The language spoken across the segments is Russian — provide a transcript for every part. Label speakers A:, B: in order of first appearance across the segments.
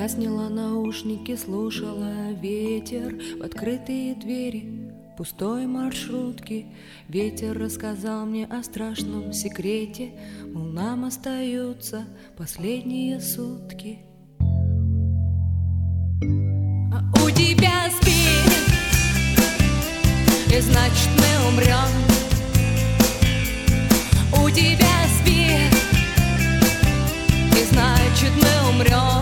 A: Я сняла наушники, слушала ветер в открытые двери пустой маршрутки. Ветер рассказал мне о страшном секрете, мол, нам остаются последние сутки. А у тебя спит, и значит мы умрем. У тебя спит, и значит мы умрем.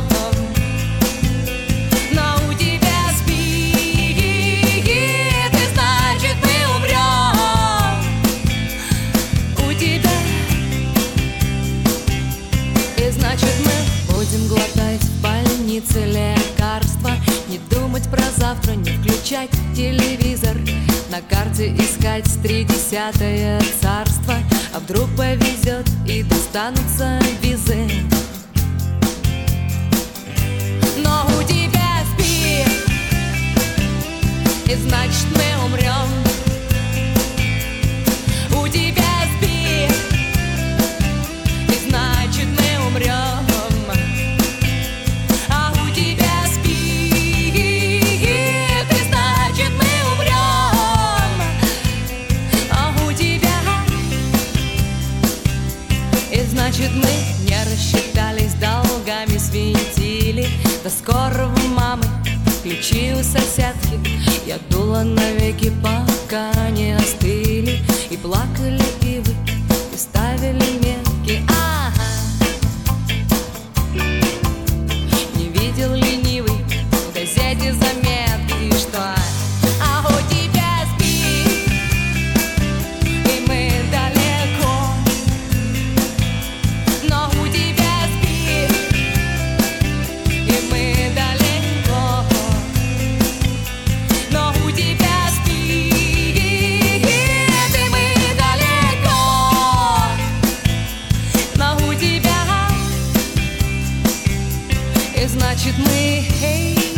A: Будем глотать в больнице лекарства, не думать про завтра, не включать телевизор, на карте искать 30-е царство. А вдруг повезет и достанутся визы. Но у тебя спит, и значит мы умрем. У тебя спит, и значит мы умрем. Значит, мы не рассчитались долгами, свинтили до скорого мамы, ключи у соседки. Я дула навеки, пока не остыли, и плакали ивы, и ставили метки. Не видел ленивый в газете заметки, что значит мы, эй.